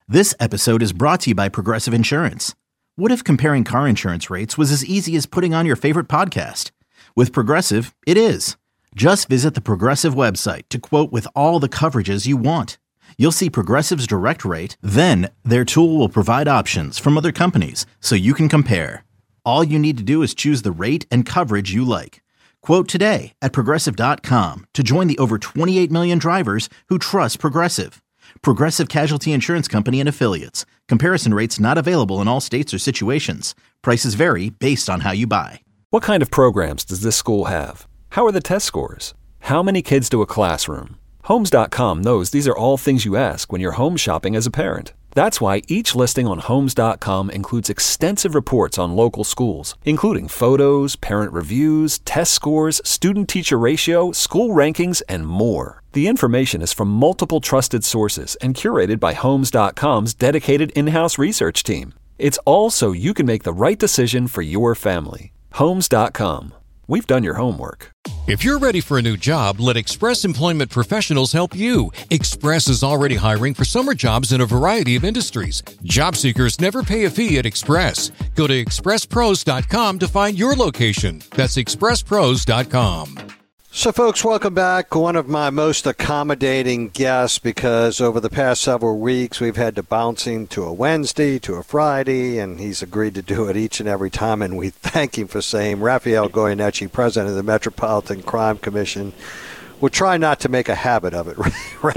This episode is brought to you by Progressive Insurance. What if comparing car insurance rates was as easy as putting on your favorite podcast? With Progressive, it is. Just visit the Progressive website to quote with all the coverages you want. You'll see Progressive's direct rate, then their tool will provide options from other companies so you can compare. All you need to do is choose the rate and coverage you like. Quote today at Progressive.com to join the over 28 million drivers who trust Progressive. Progressive Casualty Insurance Company and Affiliates. Comparison rates not available in all states or situations. Prices vary based on how you buy. What kind of programs does this school have? How are the test scores? How many kids do a classroom? Homes.com knows these are all things you ask when you're home shopping as a parent. That's why each listing on Homes.com includes extensive reports on local schools, including photos, parent reviews, test scores, student-teacher ratio, school rankings, and more. The information is from multiple trusted sources and curated by Homes.com's dedicated in-house research team. It's all so you can make the right decision for your family. Homes.com. We've done your homework. If you're ready for a new job, let Express Employment Professionals help you. Express is already hiring for summer jobs in a variety of industries. Job seekers never pay a fee at Express. Go to expresspros.com to find your location. That's expresspros.com. So, folks, welcome back. One of my most accommodating guests, because over the past several weeks we've had to bounce him to a Wednesday, to a Friday, and he's agreed to do it each and every time, and we thank him for saying. Raphael Goyeneche, president of the Metropolitan Crime Commission. We'll try not to make a habit of it.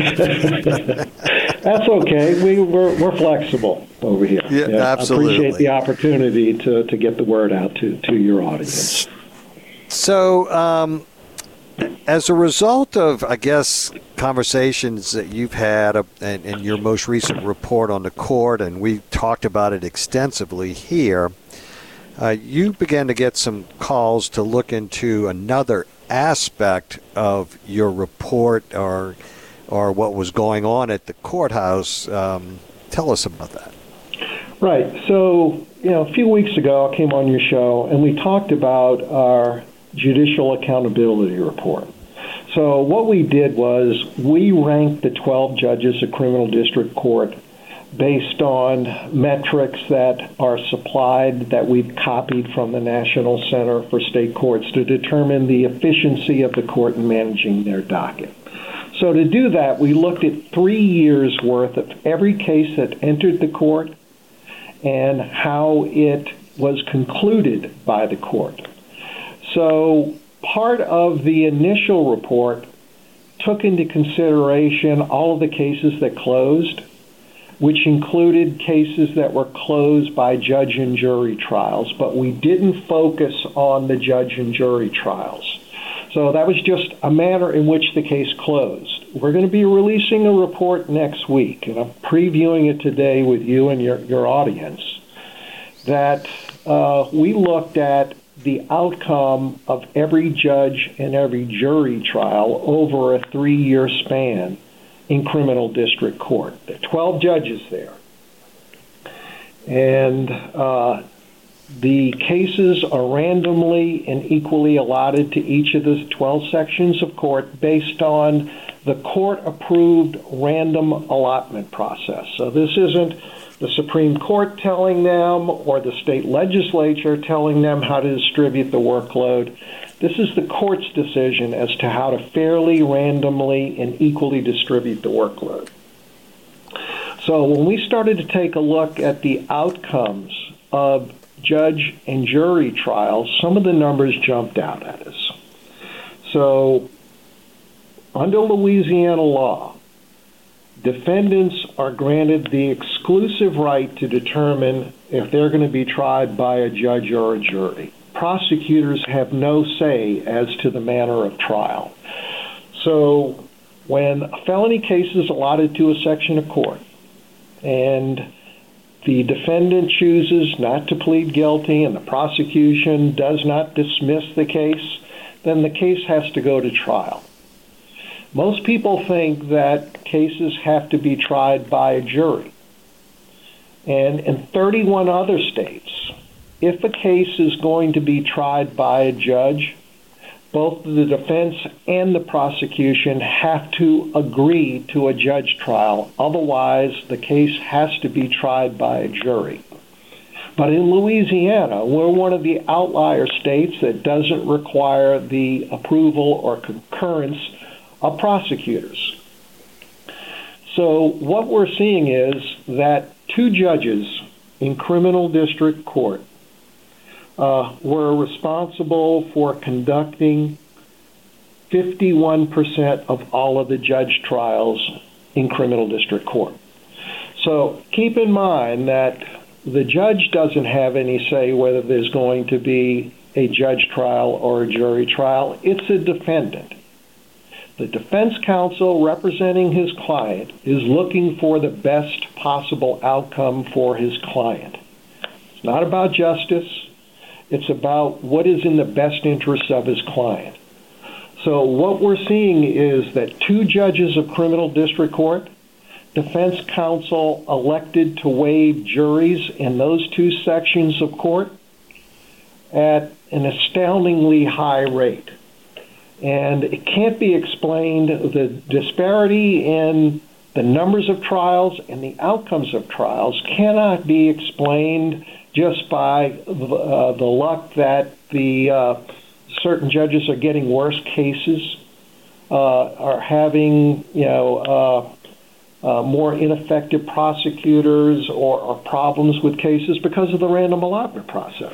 That's okay. We're flexible over here. Yeah, absolutely. I appreciate the opportunity to get the word out to your audience. So, as a result of, I guess, conversations that you've had in your most recent report on the court, and we talked about it extensively here, you began to get some calls to look into another aspect of your report or what was going on at the courthouse. Tell us about that. Right. So, a few weeks ago I came on your show and we talked about our Judicial Accountability Report. So what we did was we ranked the 12 judges of Criminal District Court based on metrics that are supplied, that we've copied from the National Center for State Courts to determine the efficiency of the court in managing their docket. So to do that, we looked at 3 years' worth of every case that entered the court and how it was concluded by the court. So part of the initial report took into consideration all of the cases that closed, which included cases that were closed by judge and jury trials, but we didn't focus on the judge and jury trials. So that was just a manner in which the case closed. We're going to be releasing a report next week, and I'm previewing it today with you and your audience, that we looked at the outcome of every judge and every jury trial over a 3-year span in criminal district court. There are 12 judges there. And the cases are randomly and equally allotted to each of the 12 sections of court based on the court-approved random allotment process. So this isn't the Supreme Court telling them or the state legislature telling them how to distribute the workload. This is the court's decision as to how to fairly, randomly, and equally distribute the workload. So when we started to take a look at the outcomes of judge and jury trials, some of the numbers jumped out at us. So under Louisiana law, defendants are granted the exclusive right to determine if they're going to be tried by a judge or a jury. Prosecutors have no say as to the manner of trial. So when a felony case is allotted to a section of court and the defendant chooses not to plead guilty and the prosecution does not dismiss the case, then the case has to go to trial. Most people think that cases have to be tried by a jury. And in 31 other states, if a case is going to be tried by a judge, both the defense and the prosecution have to agree to a judge trial. Otherwise, the case has to be tried by a jury. But in Louisiana, we're one of the outlier states that doesn't require the approval or concurrence of prosecutors. So what we're seeing is that 2 judges in criminal district court were responsible for conducting 51% of all of the judge trials in criminal district court. So keep in mind that the judge doesn't have any say whether there's going to be a judge trial or a jury trial. It's a defendant. The defense counsel representing his client is looking for the best possible outcome for his client. It's not about justice. It's about what is in the best interest of his client. So what we're seeing is that 2 judges of criminal district court, defense counsel elected to waive juries in those 2 sections of court at an astoundingly high rate. And it can't be explained, the disparity in the numbers of trials and the outcomes of trials cannot be explained just by the luck that the certain judges are getting worse cases, are having, more ineffective prosecutors or problems with cases because of the random allotment process.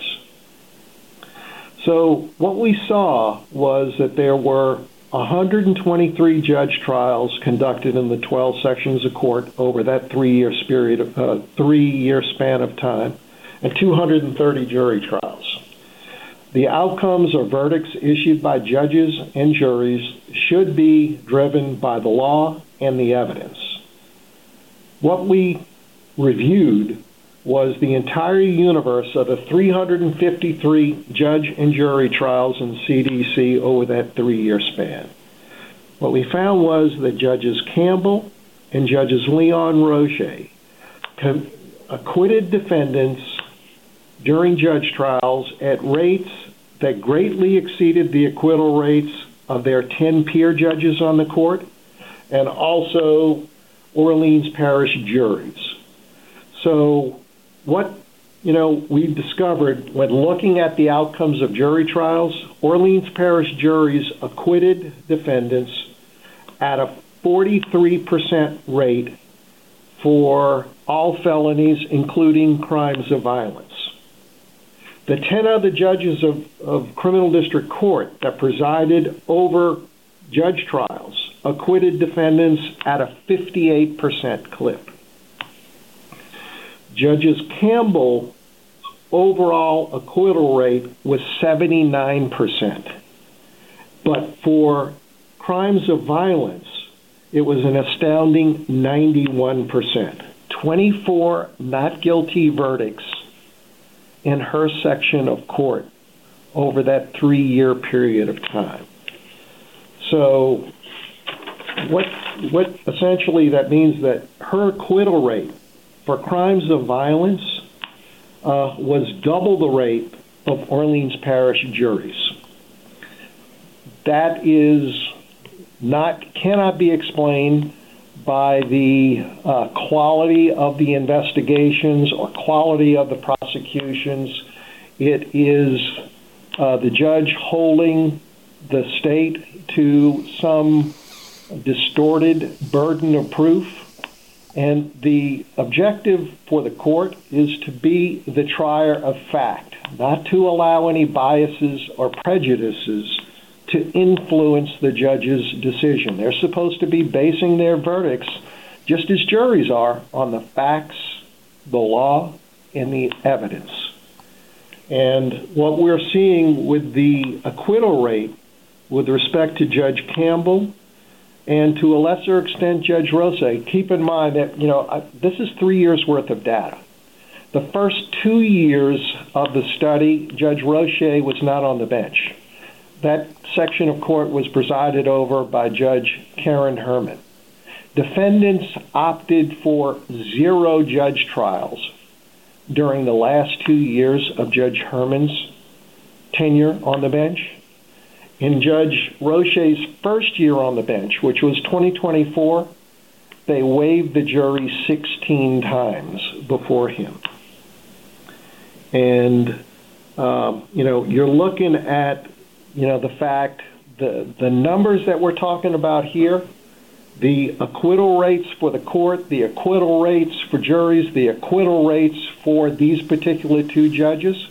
So what we saw was that there were 123 judge trials conducted in the 12 sections of court over that 3-year span of time, and 230 jury trials. The outcomes or verdicts issued by judges and juries should be driven by the law and the evidence. What we reviewed was the entire universe of the 353 judge and jury trials in CDC over that 3-year span. What we found was that Judges Campbell and Judges Leon Roche acquitted defendants during judge trials at rates that greatly exceeded the acquittal rates of their 10 peer judges on the court and also Orleans Parish juries. So what we discovered when looking at the outcomes of jury trials, Orleans Parish juries acquitted defendants at a 43% rate for all felonies, including crimes of violence. The 10 other judges of criminal district court that presided over judge trials acquitted defendants at a 58% clip. Judges Campbell overall acquittal rate was 79%. But for crimes of violence, it was an astounding 91%. 24 not guilty verdicts in her section of court over that 3-year period of time. So what essentially that means that her acquittal rate for crimes of violence was double the rate of Orleans Parish juries. That cannot be explained by the quality of the investigations or quality of the prosecutions. It is the judge holding the state to some distorted burden of proof. And the objective for the court is to be the trier of fact, not to allow any biases or prejudices to influence the judge's decision. They're supposed to be basing their verdicts, just as juries are, on the facts, the law, and the evidence. And what we're seeing with the acquittal rate with respect to Judge Campbell and to a lesser extent Judge Roche, keep in mind that this is 3 years worth of data. The first 2 years of the study, Judge Roche was not on the bench. That section of court was presided over by Judge Karen Herman. Defendants opted for 0 judge trials during the last 2 years of Judge Herman's tenure on the bench. in Judge Roche's first year on the bench, which was 2024, they waived the jury 16 times before him. And, you're looking at, the fact, the numbers that we're talking about here, the acquittal rates for the court, the acquittal rates for juries, the acquittal rates for these particular two judges.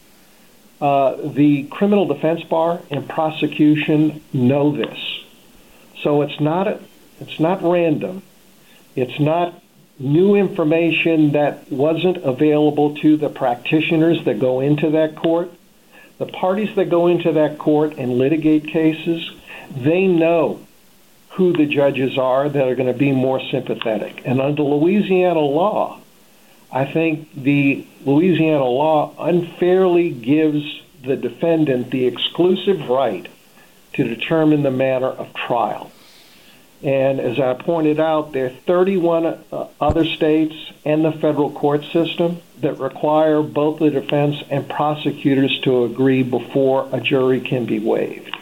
The criminal defense bar and prosecution know this. So it's not random. It's not new information that wasn't available to the practitioners that go into that court. The parties that go into that court and litigate cases, they know who the judges are that are going to be more sympathetic. And under Louisiana law, I think the Louisiana law unfairly gives the defendant the exclusive right to determine the manner of trial. And as I pointed out, there are 31 other states and the federal court system that require both the defense and prosecutors to agree before a jury can be waived.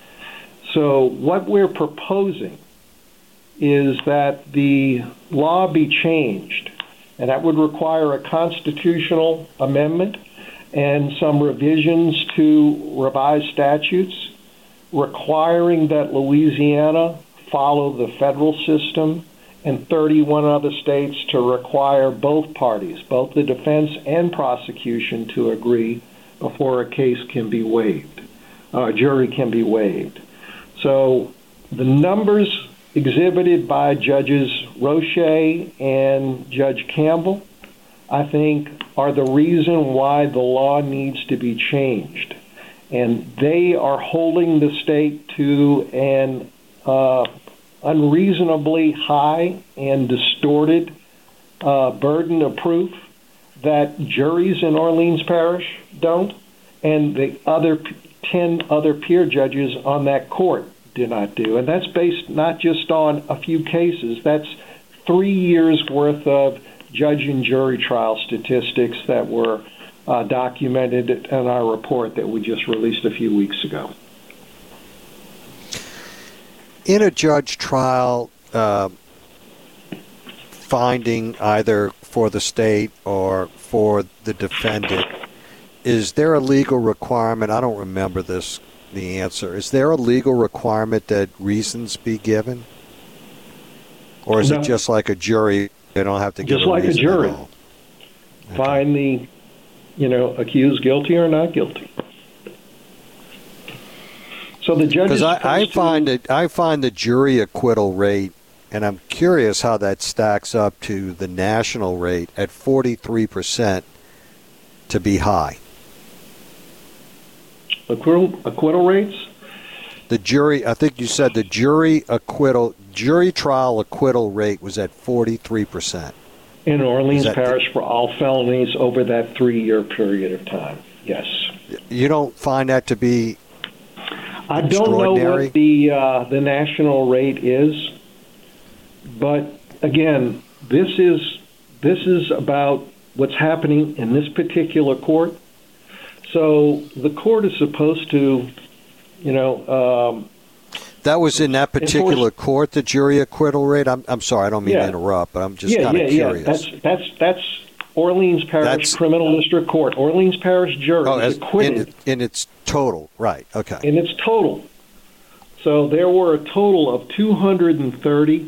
So what we're proposing is that the law be changed, and that would require a constitutional amendment and some revisions to revised statutes requiring that Louisiana follow the federal system and 31 other states to require both parties, both the defense and prosecution, to agree before a case can be waived, a jury can be waived. So the numbers exhibited by Judges Roche and Judge Campbell, I think, are the reason why the law needs to be changed. And they are holding the state to an unreasonably high and distorted burden of proof that juries in Orleans Parish don't, and the other 10 other peer judges on that court do not do. And that's based not just on a few cases. That's 3 years' worth of judge and jury trial statistics that were documented in our report that we just released a few weeks ago. In a judge trial finding either for the state or for the defendant, is there a legal requirement? I don't remember the answer. Is there a legal requirement that reasons be given? Or is it just like a jury? They don't have to give just like a jury. Okay. Find the, accused guilty or not guilty. So the judges. Because I find the jury acquittal rate, and I'm curious how that stacks up to the national rate at 43% to be high. Acquittal rates? The jury, I think you said the jury trial acquittal rate was at 43%. In Orleans Parish for all felonies over that 3-year period of time, yes. You don't find that to be I don't know what the national rate is, but again, this is about what's happening in this particular court. So the court is supposed to, that was in that particular court, the jury acquittal rate. I'm sorry, I don't mean to interrupt, but I'm just kind of curious. That's Orleans Parish Criminal District Court. Orleans Parish jury is acquitted in its total, right? Okay. In its total. So there were a total of 230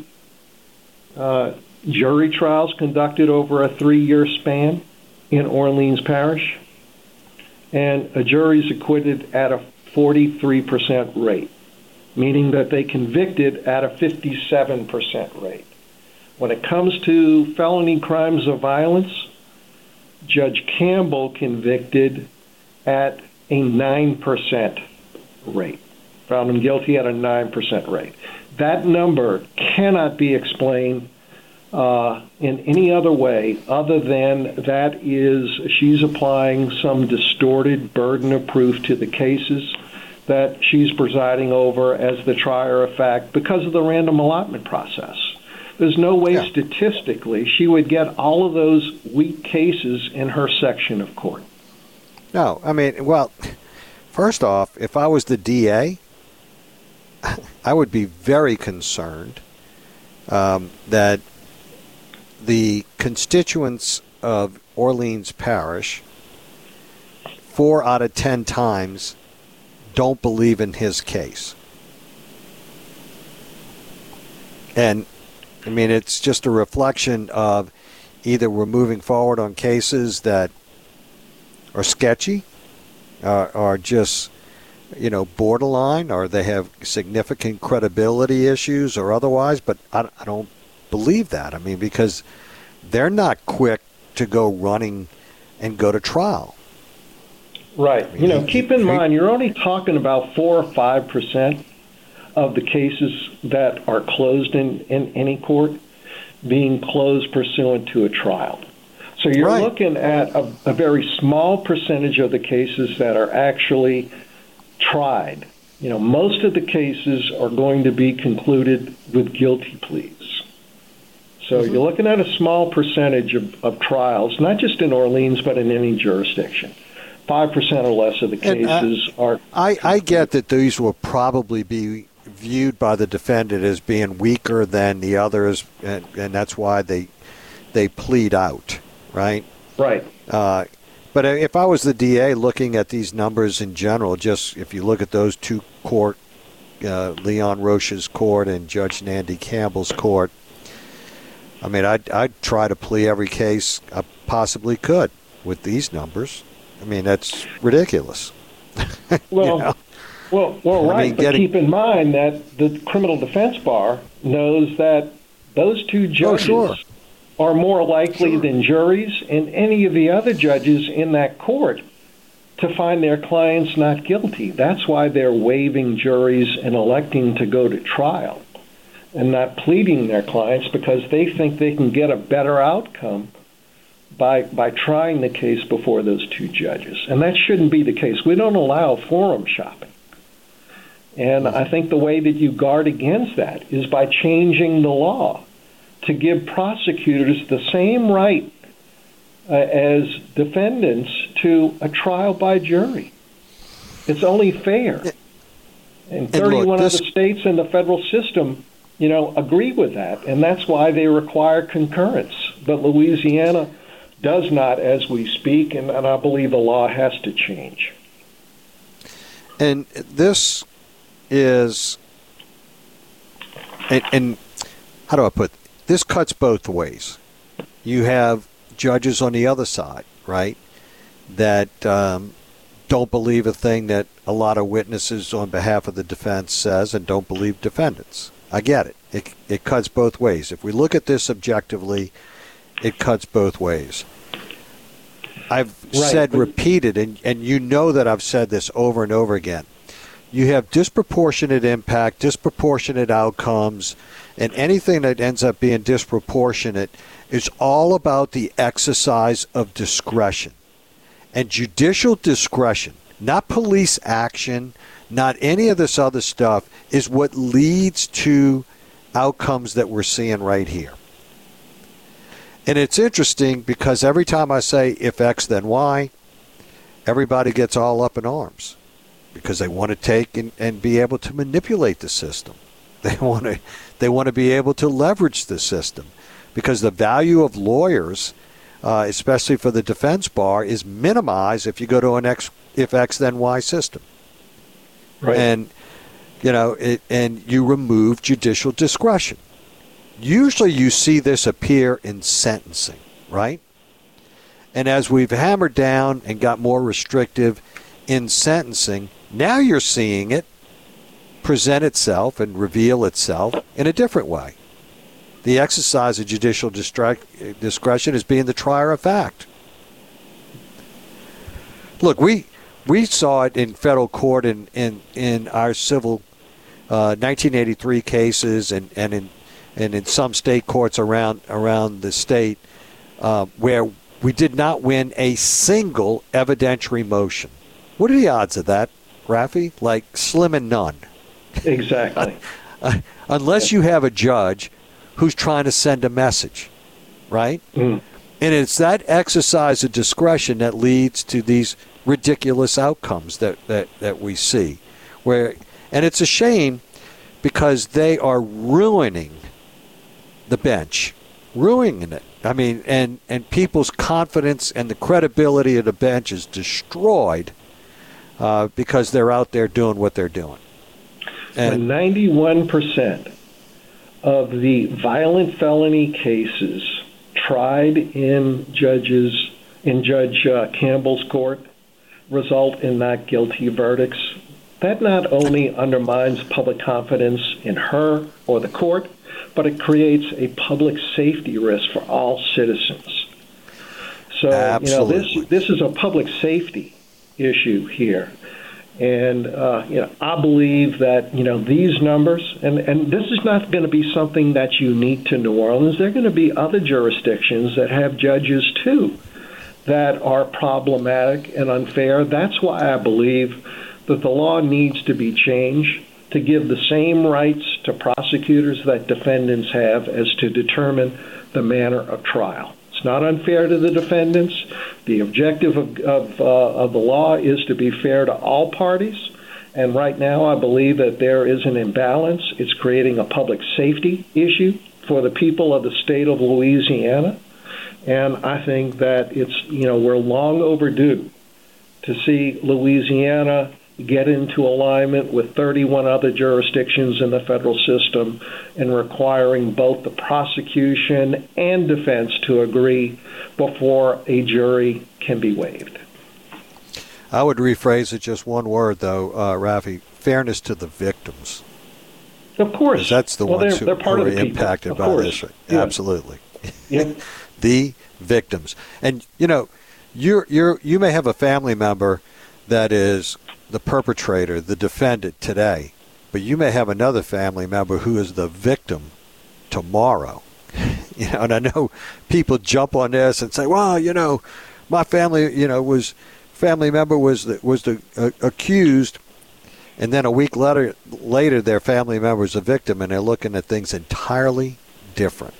jury trials conducted over a 3-year span in Orleans Parish, and a jury's acquitted at a 43% rate, meaning that they convicted at a 57% rate. When it comes to felony crimes of violence, Judge Campbell convicted at a 9% rate, found him guilty at a 9% rate. That number cannot be explained in any other way other than that is she's applying some distorted burden of proof to the cases that she's presiding over as the trier of fact because of the random allotment process. There's no way statistically she would get all of those weak cases in her section of court. No, I mean, well, first off, if I was the DA I would be very concerned that the constituents of Orleans Parish 4 out of 10 times don't believe in his case. And, I mean, it's just a reflection of either we're moving forward on cases that are sketchy, are just, borderline, or they have significant credibility issues or otherwise, but I don't believe that. I mean, because they're not quick to go running and go to trial. Right. Keep in mind, you're only talking about 4 or 5% of the cases that are closed in any court being closed pursuant to a trial. So you're looking at a very small percentage of the cases that are actually tried. Most of the cases are going to be concluded with guilty pleas. So you're looking at a small percentage of trials, not just in Orleans, but in any jurisdiction. 5% or less of the cases are... I get that these will probably be viewed by the defendant as being weaker than the others, and that's why they plead out, right? Right. But if I was the DA looking at these numbers in general, just if you look at those two court, Leon Roche's court and Judge Nandy Campbell's court, I mean, I'd try to plea every case I possibly could with these numbers. I mean, that's ridiculous. Well, right. But keep in mind that the criminal defense bar knows that those two judges are more likely than juries and any of the other judges in that court to find their clients not guilty. That's why they're waiving juries and electing to go to trial and not pleading their clients, because they think they can get a better outcome by trying the case before those two judges. And that shouldn't be the case. We don't allow forum shopping. And I think the way that you guard against that is by changing the law to give prosecutors the same right as defendants to a trial by jury. It's only fair. And 31 other states in the federal system, agree with that. And that's why they require concurrence. But Louisiana does not as we speak, and I believe the law has to change. And this is, and how do I put it? This cuts both ways. You have judges on the other side, right, that don't believe a thing that a lot of witnesses on behalf of the defense says and don't believe defendants. I get it. It cuts both ways. If we look at this objectively, it cuts both ways. I've said repeated, and you know that I've said this over and over again. You have disproportionate impact, disproportionate outcomes, and anything that ends up being disproportionate is all about the exercise of discretion. And judicial discretion, not police action, not any of this other stuff, is what leads to outcomes that we're seeing right here. And it's interesting because every time I say if X then Y, everybody gets all up in arms because they want to take and be able to manipulate the system. They want to be able to leverage the system because the value of lawyers, especially for the defense bar, is minimized if you go to an if X then Y system. Right. And and you remove judicial discretion. Usually you see this appear in sentencing, right? And as we've hammered down and got more restrictive in sentencing, now you're seeing it present itself and reveal itself in a different way. The exercise of judicial discretion is being the trier of fact. Look, we saw it in federal court in our civil 1983 cases and in some state courts around the state where we did not win a single evidentiary motion. What are the odds of that, Rafi? Like slim and none. Exactly. Unless you have a judge who's trying to send a message, right? Mm. And it's that exercise of discretion that leads to these ridiculous outcomes that we see. And it's a shame because they are ruining the bench, ruining it. I mean, and people's confidence and the credibility of the bench is destroyed because they're out there doing what they're doing. And 91% of the violent felony cases tried in Judge Campbell's court result in not guilty verdicts. That not only undermines public confidence in her or the court, but it creates a public safety risk for all citizens. So, Absolutely. This is a public safety issue here. And, I believe that, these numbers, and this is not going to be something that's unique to New Orleans. There are going to be other jurisdictions that have judges, too, that are problematic and unfair. That's why I believe that the law needs to be changed to give the same rights to prosecutors that defendants have as to determine the manner of trial. It's not unfair to the defendants. The objective of the law is to be fair to all parties. And right now, I believe that there is an imbalance. It's creating a public safety issue for the people of the state of Louisiana. And I think that we're long overdue to see Louisiana get into alignment with 31 other jurisdictions in the federal system and requiring both the prosecution and defense to agree before a jury can be waived. I would rephrase it just one word, though, Rafi, fairness to the victims. Of course. That's the ones who are impacted by this. Yeah. Absolutely. Yeah. The victims. And, you may have a family member that is the perpetrator, the defendant today, but you may have another family member who is the victim tomorrow. And I know people jump on this and say, well, my family, family member was the accused, and then a week later their family member is a victim, and they're looking at things entirely different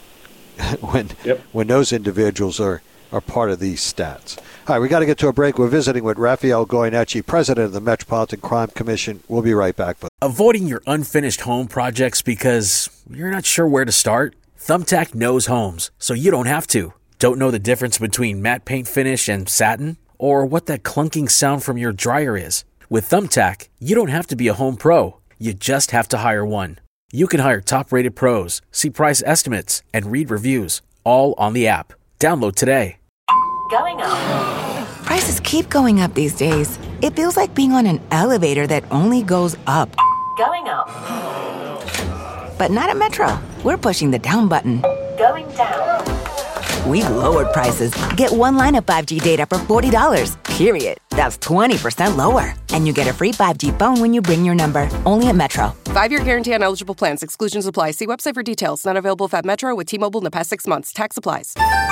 when those individuals are part of these stats. All right, we got to get to a break. We're visiting with Rafael Goyeneche, president of the Metropolitan Crime Commission. We'll be right back, folks. Avoiding your unfinished home projects because you're not sure where to start? Thumbtack knows homes, so you don't have to. Don't know the difference between matte paint finish and satin? Or what that clunking sound from your dryer is? With Thumbtack, you don't have to be a home pro. You just have to hire one. You can hire top-rated pros, see price estimates, and read reviews, all on the app. Download today. Going up. Prices keep going up these days. It feels like being on an elevator that only goes up. Going up. But not at Metro. We're pushing the down button. Going down. We've lowered prices. Get one line of 5G data for $40, period. That's 20% lower. And you get a free 5G phone when you bring your number. Only at Metro. 5-year guarantee on eligible plans. Exclusions apply. See website for details. Not available at Metro with T-Mobile in the past 6 months. Tax applies.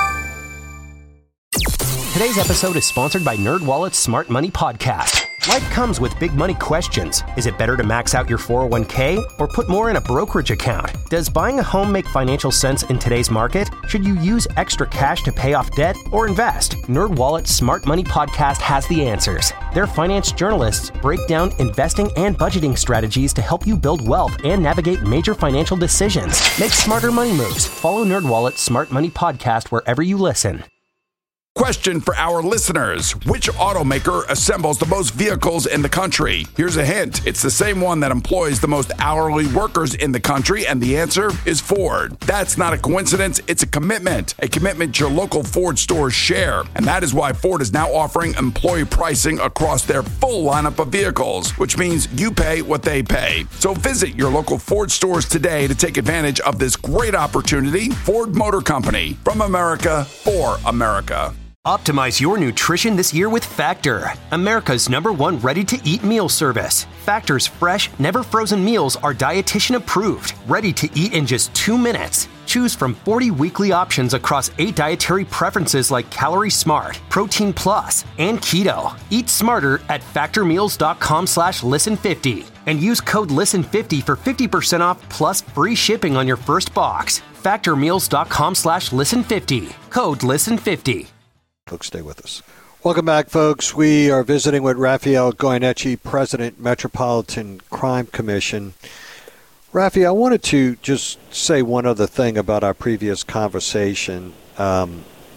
Today's episode is sponsored by NerdWallet's Smart Money Podcast. Life comes with big money questions. Is it better to max out your 401k or put more in a brokerage account? Does buying a home make financial sense in today's market? Should you use extra cash to pay off debt or invest? NerdWallet's Smart Money Podcast has the answers. Their finance journalists break down investing and budgeting strategies to help you build wealth and navigate major financial decisions. Make smarter money moves. Follow NerdWallet's Smart Money Podcast wherever you listen. Question for our listeners. Which automaker assembles the most vehicles in the country? Here's a hint. It's the same one that employs the most hourly workers in the country, and the answer is Ford. That's not a coincidence. It's a commitment your local Ford stores share. And that is why Ford is now offering employee pricing across their full lineup of vehicles, which means you pay what they pay. So visit your local Ford stores today to take advantage of this great opportunity. Ford Motor Company, from America for America. Optimize your nutrition this year with Factor, America's #1 ready-to-eat meal service. Factor's fresh, never-frozen meals are dietitian approved, ready to eat in just 2 minutes. Choose from 40 weekly options across 8 dietary preferences like Calorie Smart, Protein Plus, and Keto. Eat smarter at factormeals.com/listen50 and use code LISTEN50 for 50% off plus free shipping on your first box. Factormeals.com/listen50. Code LISTEN50. Folks, stay with us. Welcome back, folks. We are visiting with Rafael Goyeneche, President, Metropolitan Crime Commission. Rafi, I wanted to just say one other thing about our previous conversation. I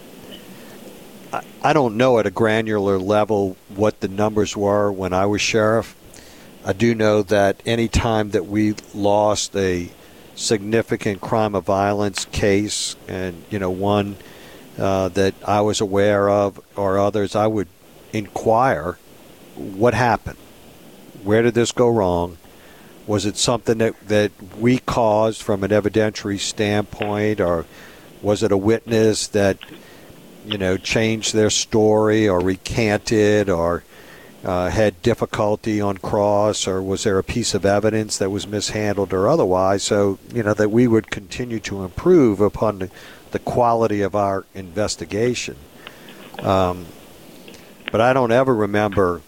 don't know at a granular level what the numbers were when I was sheriff. I do know that any time that we lost a significant crime of violence case, and one that I was aware of or others, I would inquire what happened. Where did this go wrong? Was it something that we caused from an evidentiary standpoint, or was it a witness that changed their story or recanted or had difficulty on cross, or was there a piece of evidence that was mishandled or otherwise, so that we would continue to improve upon the quality of our investigation. But I don't ever remember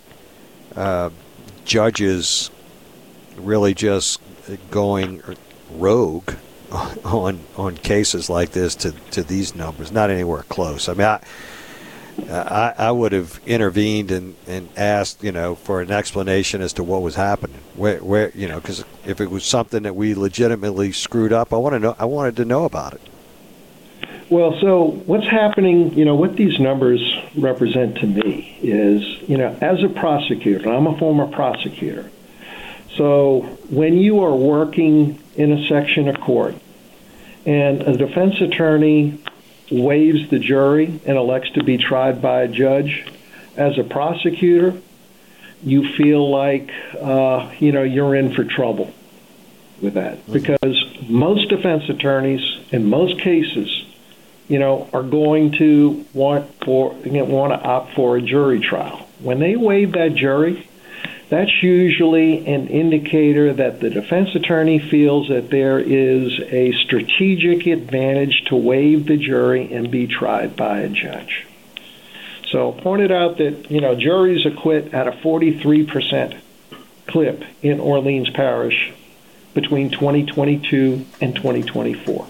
judges really just going rogue on cases like this to these numbers. Not anywhere close. I mean, I would have intervened and asked for an explanation as to what was happening. Where because if it was something that we legitimately screwed up, I wanted to know about it. Well, so what's happening, what these numbers represent to me is, as a prosecutor, I'm a former prosecutor. So when you are working in a section of court and a defense attorney waives the jury and elects to be tried by a judge, as a prosecutor, you feel like, you're in for trouble with that. Because most defense attorneys, in most cases, are going to want to opt for a jury trial. When they waive that jury, that's usually an indicator that the defense attorney feels that there is a strategic advantage to waive the jury and be tried by a judge. So pointed out that, juries acquit at a 43% clip in Orleans Parish between 2022 and 2024.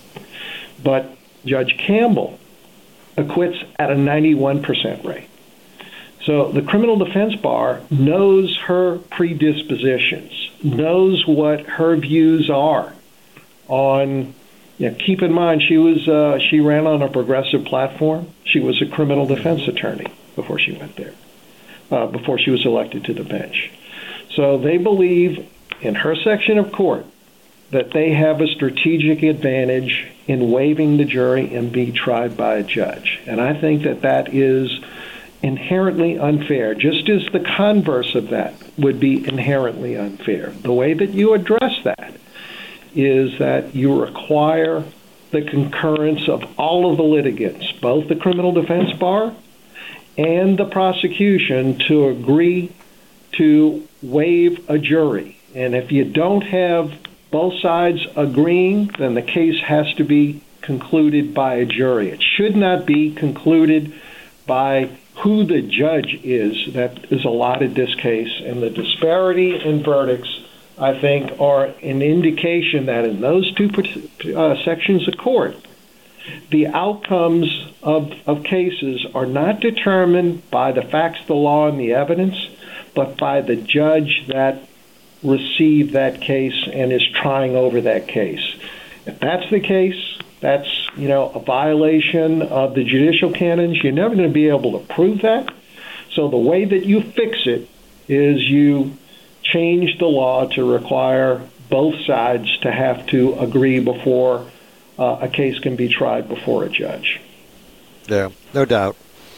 But Judge Campbell acquits at a 91% rate. So the criminal defense bar knows her predispositions, knows what her views are on. Keep in mind, she ran on a progressive platform. She was a criminal defense attorney before she went there, before she was elected to the bench. So they believe in her section of court that they have a strategic advantage in waiving the jury and be tried by a judge. And I think that is inherently unfair, just as the converse of that would be inherently unfair. The way that you address that is that you require the concurrence of all of the litigants, both the criminal defense bar and the prosecution, to agree to waive a jury. And if you don't have both sides agreeing, then the case has to be concluded by a jury. It should not be concluded by who the judge is that is allotted this case. And the disparity in verdicts, I think, are an indication that in those two sections of court, the outcomes of cases are not determined by the facts, the law, and the evidence, but by the judge that received that case and is trying over that case. If that's the case, that's a violation of the judicial canons. You're never going to be able to prove that. So the way that you fix it is you change the law to require both sides to have to agree before a case can be tried before a judge. Yeah, no doubt.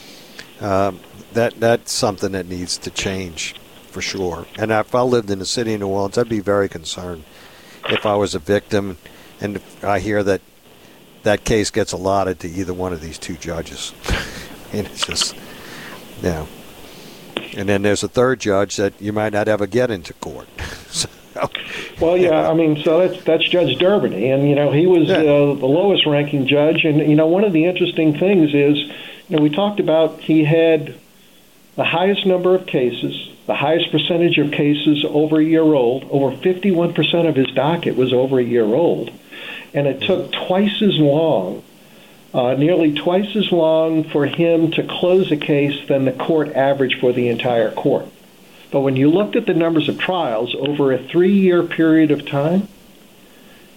That's something that needs to change for sure. And if I lived in the city of New Orleans, I'd be very concerned if I was a victim and I hear that case gets allotted to either one of these two judges. And it's just, And then there's a third judge that you might not ever get into court. Well, yeah, I mean, so that's Judge Durbany, and he was the lowest ranking judge. And one of the interesting things is, we talked about he had the highest number of cases, the highest percentage of cases over a year old. Over 51% of his docket was over a year old, and it took twice as long, nearly twice as long, for him to close a case than the court average for the entire court. But when you looked at the numbers of trials over a 3-year period of time,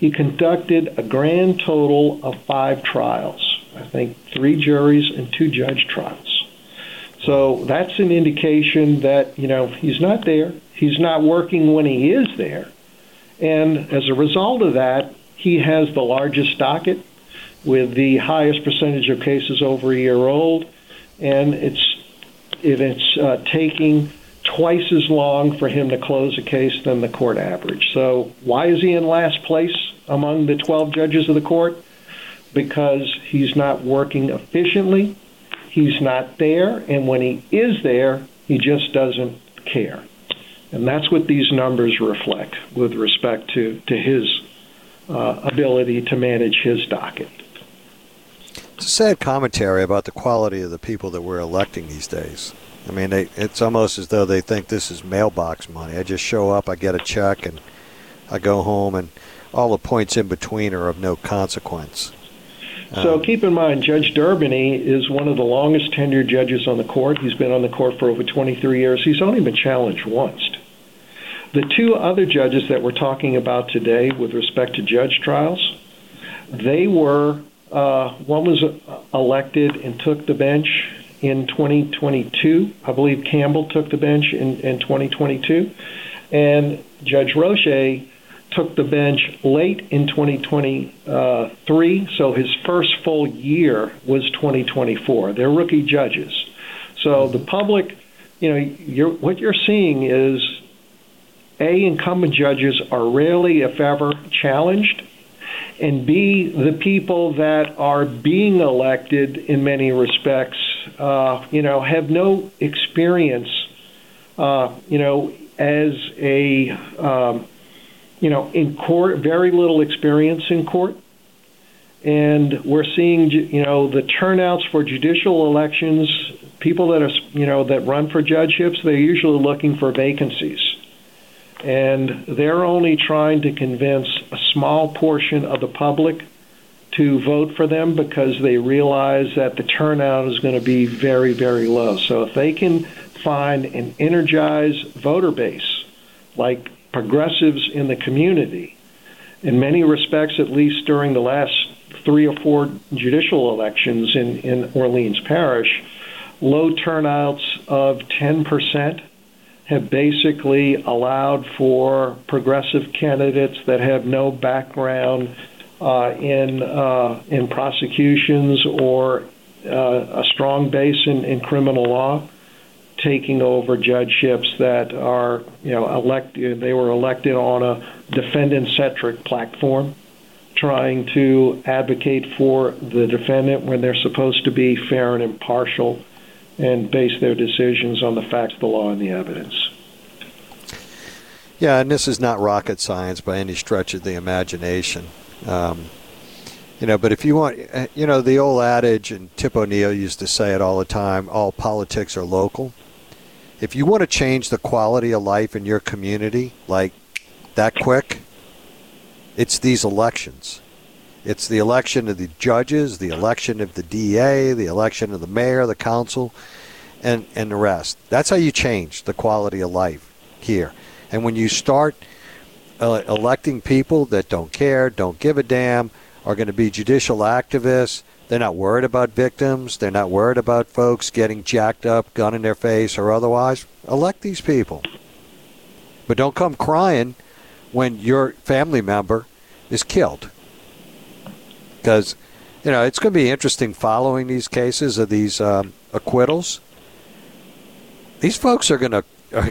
he conducted a grand total of 5 trials. I think 3 juries and 2 judge trials. So that's an indication that, he's not there. He's not working when he is there. And as a result of that, he has the largest docket with the highest percentage of cases over a year old, and it's taking twice as long for him to close a case than the court average. So why is he in last place among the 12 judges of the court? Because he's not working efficiently, he's not there, and when he is there, he just doesn't care. And that's what these numbers reflect with respect to his ability to manage his docket. It's a sad commentary about the quality of the people that we're electing these days. I mean, it's almost as though they think this is mailbox money. I just show up, I get a check, and I go home, and all the points in between are of no consequence. So keep in mind, Judge Durbany is one of the longest tenured judges on the court. He's been on the court for over 23 years. He's only been challenged once. The 2 other judges that we're talking about today with respect to judge trials, they were, one was elected and took the bench in 2022. I believe Campbell took the bench in 2022. And Judge Roche took the bench late in 2023, so his first full year was 2024. They're rookie judges. So the public, what you're seeing is, A, incumbent judges are rarely, if ever, challenged, and B, the people that are being elected in many respects, have no experience, as a, in court, very little experience in court. And we're seeing, the turnouts for judicial elections, people that are, that run for judgeships, they're usually looking for vacancies. And they're only trying to convince a small portion of the public to vote for them because they realize that the turnout is going to be very, very low. So if they can find an energized voter base, like progressives in the community, in many respects, at least during the last 3 or 4 judicial elections in Orleans Parish, low turnouts of 10% have basically allowed for progressive candidates that have no background in prosecutions or a strong base in criminal law, taking over judgeships that are, elected. They were elected on a defendant-centric platform, trying to advocate for the defendant when they're supposed to be fair and impartial and base their decisions on the facts, the law, and the evidence. Yeah, and this is not rocket science by any stretch of the imagination. But if you want, the old adage, and Tip O'Neill used to say it all the time, all politics are local. If you want to change the quality of life in your community, like that quick, it's these elections. It's the election of the judges, the election of the DA, the election of the mayor, the council, and the rest. That's how you change the quality of life here. And when you start electing people that don't care, don't give a damn, are going to be judicial activists, they're not worried about victims, they're not worried about folks getting jacked up, gun in their face or otherwise, elect these people. But don't come crying when your family member is killed. Because, it's going to be interesting following these cases of these acquittals. These folks are going to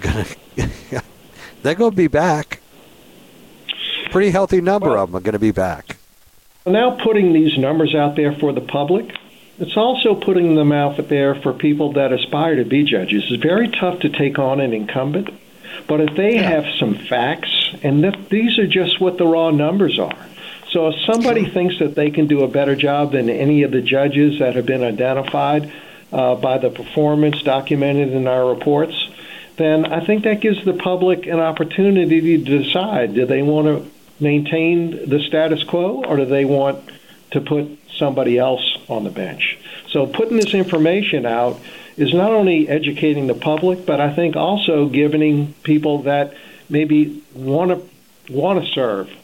they're going to be back. Pretty healthy number of them are going to be back. Now putting these numbers out there for the public, it's also putting them out there for people that aspire to be judges. It's very tough to take on an incumbent, but if they have some facts, and these are just what the raw numbers are. So if somebody thinks that they can do a better job than any of the judges that have been identified by the performance documented in our reports, then I think that gives the public an opportunity to decide, do they want to maintain the status quo or do they want to put somebody else on the bench? So putting this information out is not only educating the public, but I think also giving people that maybe want to serve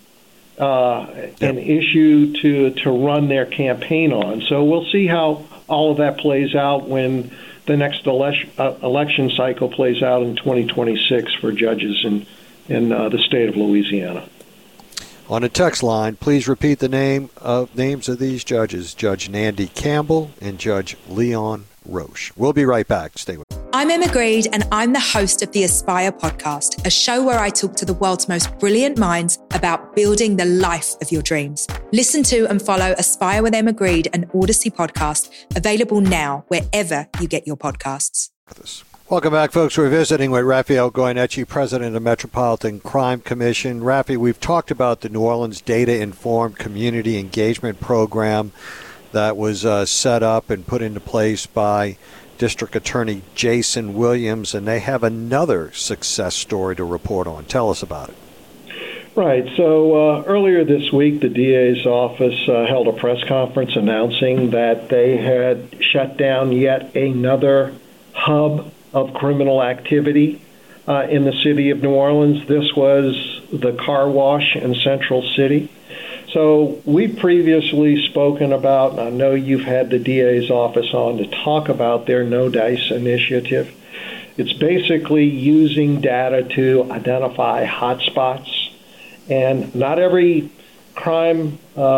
an issue to run their campaign on. So we'll see how all of that plays out when the next election cycle plays out in 2026 for judges in the state of Louisiana. On the text line, please repeat the names of these judges, Judge Nandy Campbell and Judge Leon Roche. We'll be right back. Stay with us. I'm Emma Greed, and I'm the host of the Aspire podcast, a show where I talk to the world's most brilliant minds about building the life of your dreams. Listen to and follow Aspire with Emma Greed, an Odyssey podcast, available now wherever you get your podcasts. Welcome back, folks. We're visiting with Raphael Goyeneche, president of the Metropolitan Crime Commission. Rafi, we've talked about the New Orleans Data-Informed Community Engagement Program that was set up and put into place by District Attorney Jason Williams, and they have another success story to report on. Tell us about it. Right. So earlier this week, the DA's office held a press conference announcing that they had shut down yet another hub of criminal activity in the city of New Orleans. This was the car wash in Central City. So we've previously spoken about, and I know you've had the DA's office on to talk about their No Dice initiative. It's basically using data to identify hotspots. And not every crime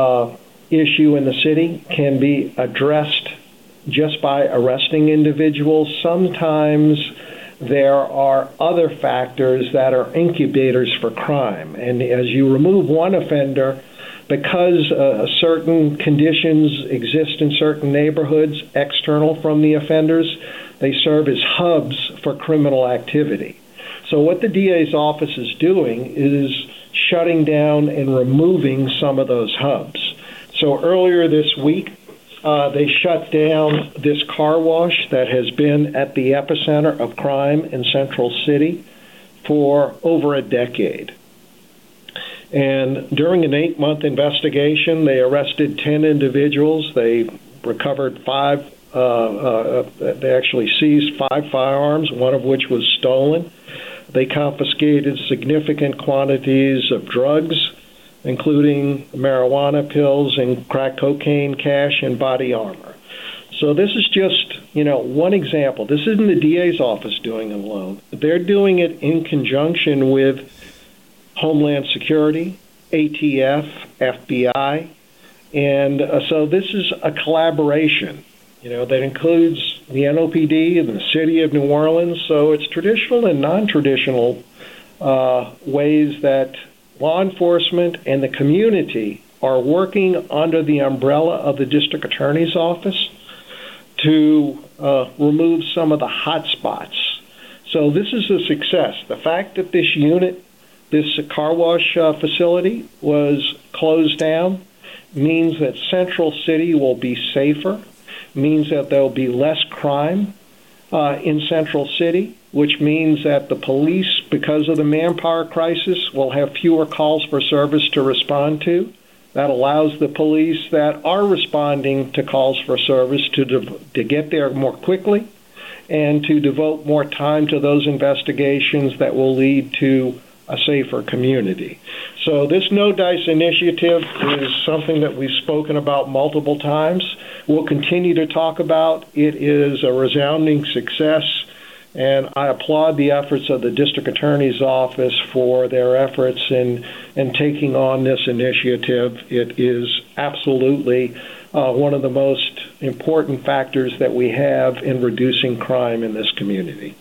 issue in the city can be addressed just by arresting individuals. Sometimes there are other factors that are incubators for crime. And as you remove one offender, because certain conditions exist in certain neighborhoods external from the offenders, they serve as hubs for criminal activity. So what the DA's office is doing is shutting down and removing some of those hubs. So earlier this week, they shut down this car wash that has been at the epicenter of crime in Central City for over a decade. And during an 8-month investigation, they arrested 10 individuals. They recovered they actually seized 5 firearms, one of which was stolen. They confiscated significant quantities of drugs, including marijuana pills and crack cocaine, cash, and body armor. So this is just, one example. This isn't the DA's office doing it alone. They're doing it in conjunction with Homeland Security, ATF, FBI, and so this is a collaboration, that includes the NOPD and the city of New Orleans. So it's traditional and non-traditional ways that law enforcement and the community are working under the umbrella of the district attorney's office to remove some of the hot spots. So this is a success. The fact that this car wash facility was closed down means that Central City will be safer, means that there will be less crime in Central City, which means that the police, because of the manpower crisis, will have fewer calls for service to respond to. That allows the police that are responding to calls for service to get there more quickly and to devote more time to those investigations that will lead to a safer community. So this No Dice initiative is something that we've spoken about multiple times. We'll continue to talk about. It is a resounding success, and I applaud the efforts of the district attorney's office for their efforts in taking on this initiative. It is absolutely one of the most important factors that we have in reducing crime in this community.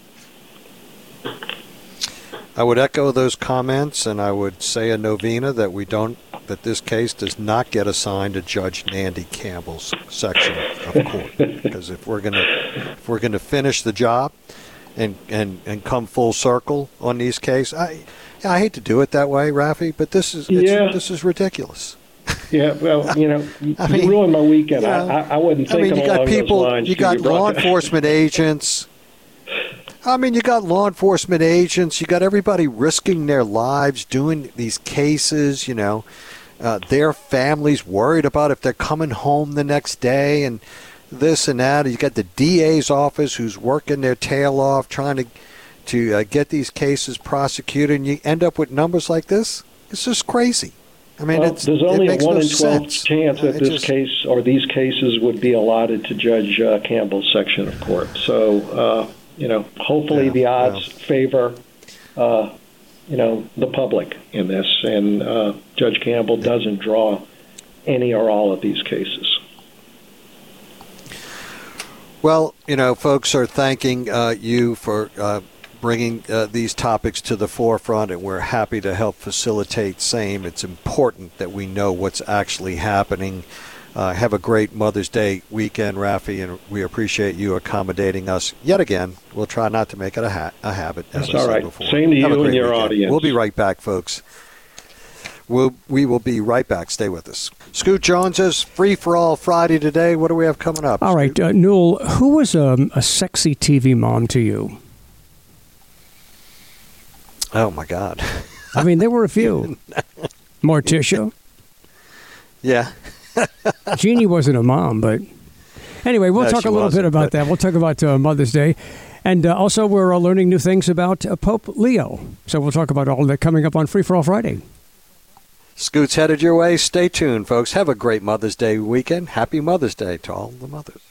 I would echo those comments, and I would say a novena that this case does not get assigned to Judge Nandy Campbell's section of court. Because if we're going to finish the job and come full circle on these cases, I hate to do it that way, Rafi, but this is ridiculous. Yeah, well, you ruined my weekend. I wasn't thinking along those lines. You got law enforcement agents. You got law enforcement agents. You got everybody risking their lives doing these cases, their families worried about if they're coming home the next day and this and that. You got the DA's office who's working their tail off trying to get these cases prosecuted, and you end up with numbers like this. It's just crazy. I mean, there's only a 1 in 12 chance that this just... case or these cases would be allotted to Judge Campbell's section of court. So, hopefully the odds favor, the public in this, and Judge Campbell doesn't draw any or all of these cases. Well, folks are thanking you for bringing these topics to the forefront, and we're happy to help facilitate same. It's important that we know what's actually happening. Have a great Mother's Day weekend, Rafi, and we appreciate you accommodating us yet again. We'll try not to make it a habit, as That's I all said right. before. Same to you and your weekend. audience. We'll be right back, folks. We will be right back. Stay with us. Scoot Jones's Free for All Friday today. What do we have coming up? All right, Newell, who was a sexy TV mom to you? Oh, my God. I mean, there were a few. Morticia. Yeah. Jeannie wasn't a mom, but anyway, we'll talk a little bit about that. We'll talk about Mother's Day. And also, we're learning new things about Pope Leo. So we'll talk about all that coming up on Free for All Friday. Scoot's headed your way. Stay tuned, folks. Have a great Mother's Day weekend. Happy Mother's Day to all the mothers.